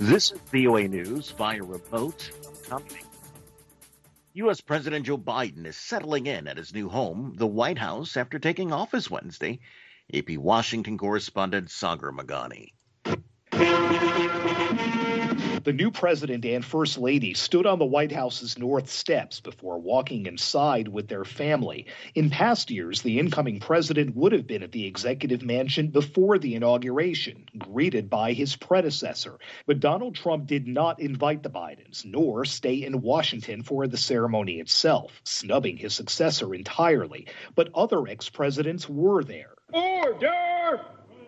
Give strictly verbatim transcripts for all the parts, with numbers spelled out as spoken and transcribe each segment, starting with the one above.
This is V O A News via remote. U S. President Joe Biden is settling in at his new home, the White House, after taking office Wednesday. A P Washington correspondent Sagar Meghani. The new president and first lady stood on the White House's north steps before walking inside with their family. In past years, the incoming president would have been at the executive mansion before the inauguration, greeted by his predecessor. But Donald Trump did not invite the Bidens, nor stay in Washington for the ceremony itself, snubbing his successor entirely. But other ex-presidents were there. Order!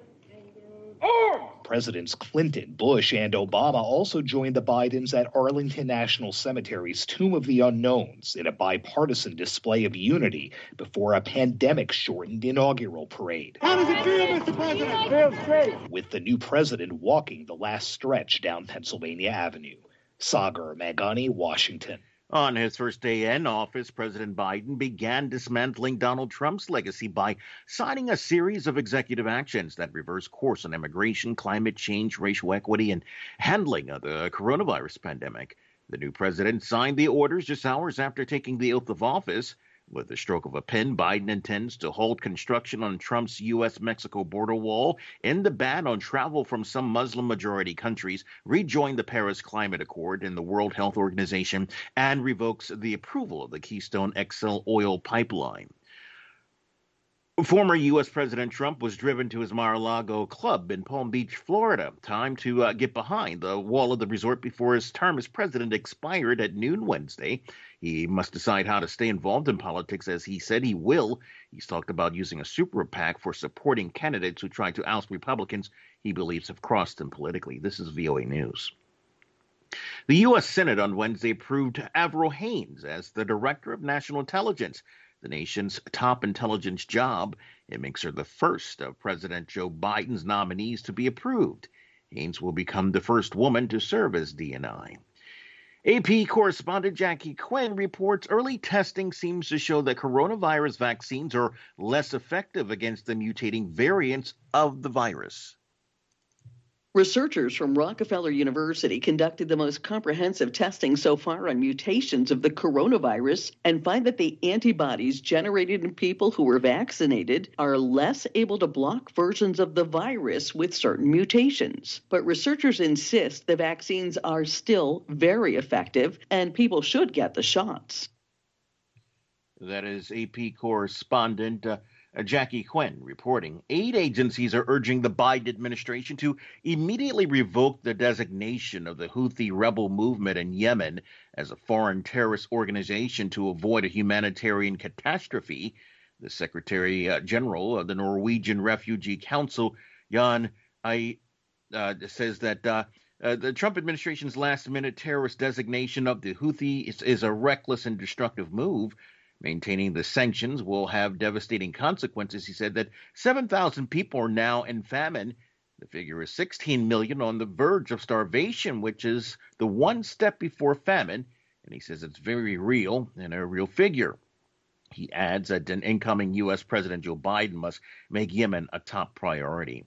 Order! Presidents Clinton, Bush, and Obama also joined the Bidens at Arlington National Cemetery's Tomb of the Unknowns in a bipartisan display of unity before a pandemic-shortened inaugural parade. How does it feel, Mister President? Feels great. With the new president walking the last stretch down Pennsylvania Avenue. Sagar Meghani, Washington. On his first day in office, President Biden began dismantling Donald Trump's legacy by signing a series of executive actions that reverse course on immigration, climate change, racial equity, and handling of the coronavirus pandemic. The new president signed the orders just hours after taking the oath of office. With the stroke of a pen, Biden intends to halt construction on Trump's U S Mexico border wall, end the ban on travel from some Muslim-majority countries, rejoin the Paris Climate Accord and the World Health Organization, and revokes the approval of the Keystone X L oil pipeline. Former U S. President Trump was driven to his Mar-a-Lago club in Palm Beach, Florida. Time to uh, get behind the wall of the resort before his term as president expired at noon Wednesday. He must decide how to stay involved in politics, as he said he will. He's talked about using a super PAC for supporting candidates who try to oust Republicans he believes have crossed him politically. This is V O A News. The U S. Senate on Wednesday approved Avril Haines as the Director of National Intelligence, the nation's top intelligence job. It makes her the first of President Joe Biden's nominees to be approved. Haines will become the first woman to serve as D N I. A P correspondent Jackie Quinn reports early testing seems to show that coronavirus vaccines are less effective against the mutating variants of the virus. Researchers from Rockefeller University conducted the most comprehensive testing so far on mutations of the coronavirus and find that the antibodies generated in people who were vaccinated are less able to block versions of the virus with certain mutations. But researchers insist the vaccines are still very effective and people should get the shots. That is A P correspondent uh, Uh, Jackie Quinn reporting. Aid agencies are urging the Biden administration to immediately revoke the designation of the Houthi rebel movement in Yemen as a foreign terrorist organization to avoid a humanitarian catastrophe. The Secretary uh, General of the Norwegian Refugee Council, Jan I, uh, says that uh, uh, the Trump administration's last-minute terrorist designation of the Houthi is, is a reckless and destructive move. Maintaining the sanctions will have devastating consequences. He said that seven thousand people are now in famine. The figure is sixteen million on the verge of starvation, which is the one step before famine. And he says it's very real and a real figure. He adds that an incoming U S. President Joe Biden must make Yemen a top priority.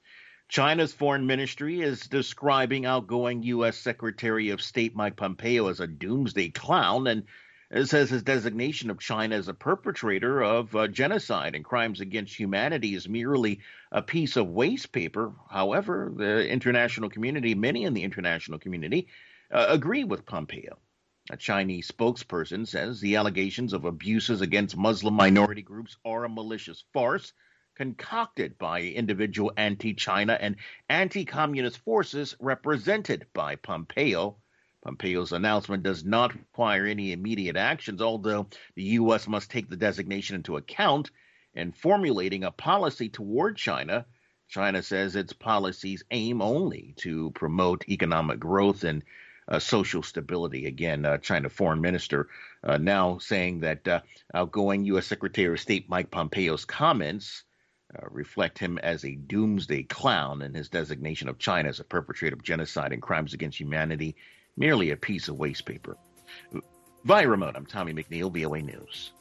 China's foreign ministry is describing outgoing U S. Secretary of State Mike Pompeo as a doomsday clown, and it says his designation of China as a perpetrator of uh, genocide and crimes against humanity is merely a piece of waste paper. However, the international community, many in the international community, uh, agree with Pompeo. A Chinese spokesperson says the allegations of abuses against Muslim minority groups are a malicious farce concocted by individual anti-China and anti-communist forces represented by Pompeo. Pompeo's announcement does not require any immediate actions, although the U S must take the designation into account in formulating a policy toward China. China says its policies aim only to promote economic growth and uh, social stability. Again, uh, China Foreign Minister uh, now saying that uh, outgoing U S. Secretary of State Mike Pompeo's comments uh, reflect him as a doomsday clown, and his designation of China as a perpetrator of genocide and crimes against humanity merely a piece of waste paper. Via remote, I'm Tommy McNeil, V O A News.